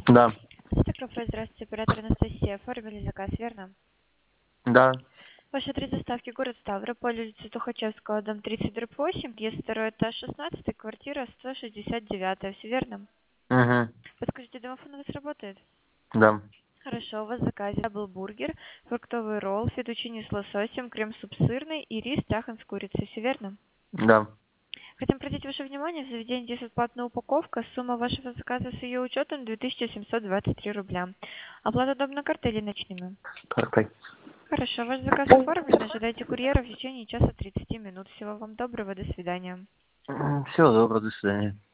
Да, Это кафе, здравствуйте, оператор Анастасия. Оформили заказ, верно? да, Ваш адрес доставки город Ставрополь, улица Тухачевского, дом 30/8, есть второй этаж, 16, квартира 169, все верно? угу, Подскажите, домофон у вас работает? да, Хорошо, у вас в заказе был бургер, фруктовый ролл, фетучини с лососем, крем-суп сырный и рис тяхан с курицей, все верно? да. Хотим обратить ваше внимание, в заведении действует платная упаковка, сумма вашего заказа с ее учетом 2723 рубля. Оплата удобно картой или наличными? Картой. Хорошо, ваш заказ оформлен. Ожидайте курьера в течение часа 30 минут. Всего вам доброго, до свидания. Всего доброго, до свидания.